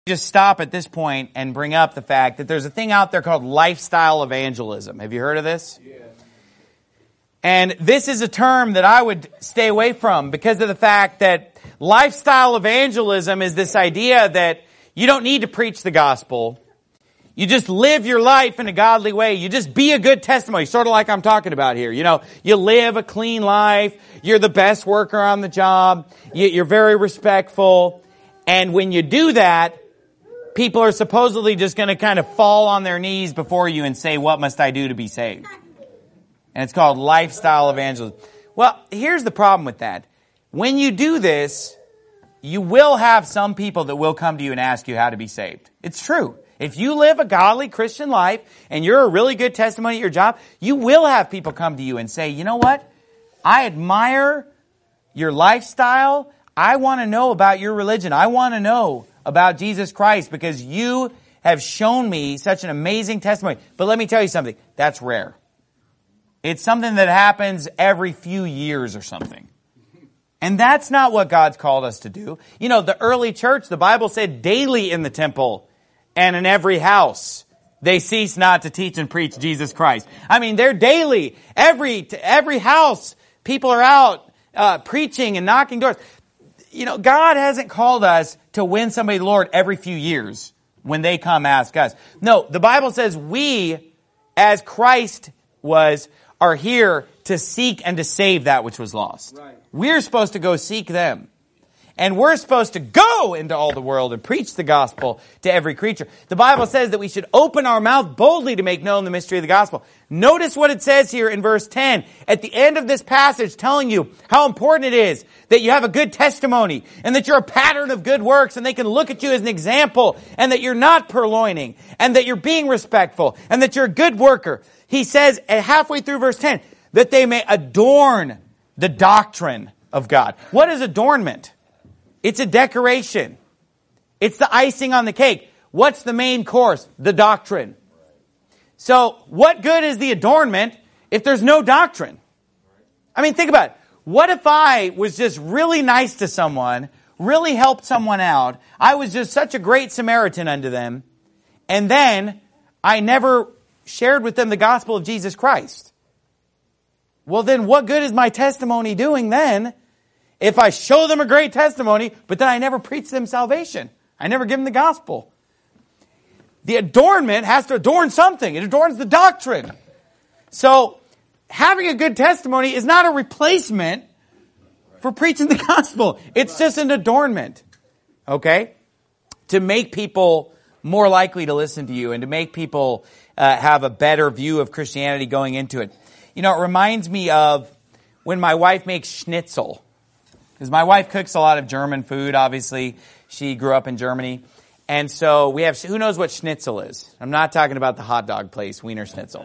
Just stop at this point and bring up the fact that there's a thing out there called lifestyle evangelism. Have you heard of this? Yeah. And this is a term that I would stay away from because of the fact that lifestyle evangelism is this idea that you don't need to preach the gospel. You just live your life in a godly way. You just be a good testimony, sort of like I'm talking about here. You know, you live a clean life. You're the best worker on the job. You're very respectful. And when you do that, people are supposedly just going to kind of fall on their knees before you and say, "What must I do to be saved?" And it's called lifestyle evangelism. Well, here's the problem with that. When you do this, you will have some people that will come to you and ask you how to be saved. It's true. If you live a godly Christian life and you're a really good testimony at your job, you will have people come to you and say, "You know what? I admire your lifestyle. I want to know about your religion. I want to know about Jesus Christ because you have shown me such an amazing testimony." But let me tell you something. That's rare. It's something that happens every few years or something. And that's not what God's called us to do. You know, the early church, the Bible said, daily in the temple and in every house, they cease not to teach and preach Jesus Christ. I mean, they're daily. Every house, people are out preaching and knocking doors. You know, God hasn't called us to win somebody to the Lord every few years when they come ask us. No, the Bible says we, as Christ was, are here to seek and to save that which was lost. Right. We're supposed to go seek them. And we're supposed to go into all the world and preach the gospel to every creature. The Bible says that we should open our mouth boldly to make known the mystery of the gospel. Notice what it says here in verse 10. At the end of this passage telling you how important it is that you have a good testimony and that you're a pattern of good works and they can look at you as an example and that you're not purloining and that you're being respectful and that you're a good worker. He says halfway through verse 10 that they may adorn the doctrine of God. What is adornment? It's a decoration. It's the icing on the cake. What's the main course? The doctrine. So what good is the adornment if there's no doctrine? I mean, think about it. What if I was just really nice to someone, really helped someone out, I was just such a great Samaritan unto them, and then I never shared with them the gospel of Jesus Christ? Well, then what good is my testimony doing then if I show them a great testimony, but then I never preach them salvation? I never give them the gospel. The adornment has to adorn something. It adorns the doctrine. So having a good testimony is not a replacement for preaching the gospel. It's just an adornment. Okay? To make people more likely to listen to you and to make people have a better view of Christianity going into it. You know, it reminds me of when my wife makes schnitzel. Because my wife cooks a lot of German food, obviously. She grew up in Germany. And so we have, who knows what schnitzel is? I'm not talking about the hot dog place, Wiener Schnitzel.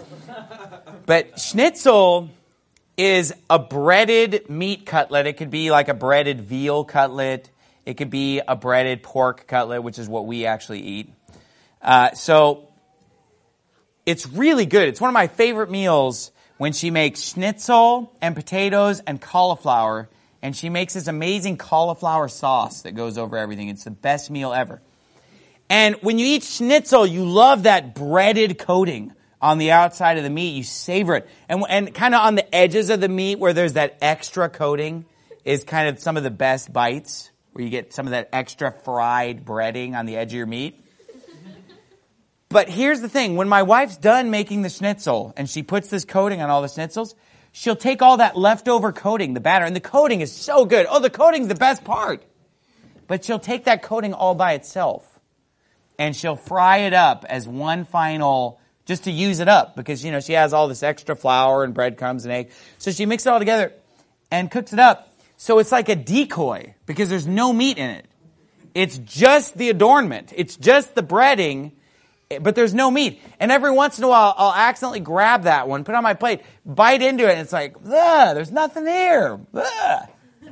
But schnitzel is a breaded meat cutlet. It could be like a breaded veal cutlet. It could be a breaded pork cutlet, which is what we actually eat. So it's really good. It's one of my favorite meals when she makes schnitzel and potatoes and cauliflower. And she makes this amazing cauliflower sauce that goes over everything. It's the best meal ever. And when you eat schnitzel, you love that breaded coating on the outside of the meat. You savor it. And kind of on the edges of the meat where there's that extra coating is kind of some of the best bites, where you get some of that extra fried breading on the edge of your meat. But here's the thing. When my wife's done making the schnitzel and she puts this coating on all the schnitzels, she'll take all that leftover coating, the batter, and the coating is so good. Oh, the coating's the best part. But she'll take that coating all by itself and she'll fry it up as one final, just to use it up because, you know, she has all this extra flour and breadcrumbs and egg. So she mixes it all together and cooks it up. So it's like a decoy because there's no meat in it. It's just the adornment. It's just the breading, but there's no meat. And every once in a while, I'll accidentally grab that one, put it on my plate, bite into it, and it's like, ugh, there's nothing here. Ugh.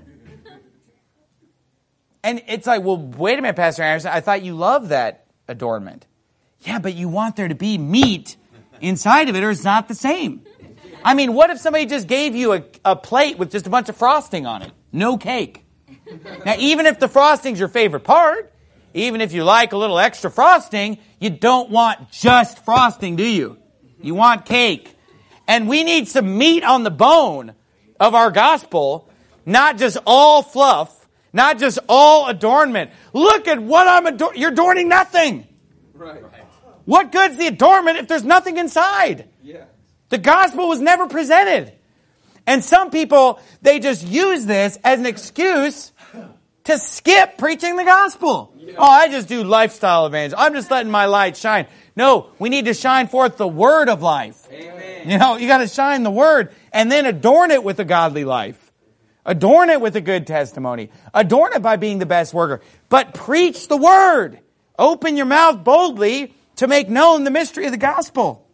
And it's like, well, wait a minute, Pastor Anderson, I thought you loved that adornment. Yeah, but you want there to be meat inside of it, or it's not the same. I mean, what if somebody just gave you a plate with just a bunch of frosting on it? No cake. Now, even if the frosting's your favorite part, even if you like a little extra frosting, you don't want just frosting, do you? You want cake. And we need some meat on the bone of our gospel, not just all fluff, not just all adornment. Look at what I'm adorning. You're adorning nothing. Right. What good's the adornment if there's nothing inside? Yeah. The gospel was never presented. And some people, they just use this as an excuse to skip preaching the gospel. Yeah. Oh, I just do lifestyle evangelism. I'm just letting my light shine. No, we need to shine forth the word of life. Amen. You know, you got to shine the word and then adorn it with a godly life. Adorn it with a good testimony. Adorn it by being the best worker. But preach the word. Open your mouth boldly to make known the mystery of the gospel.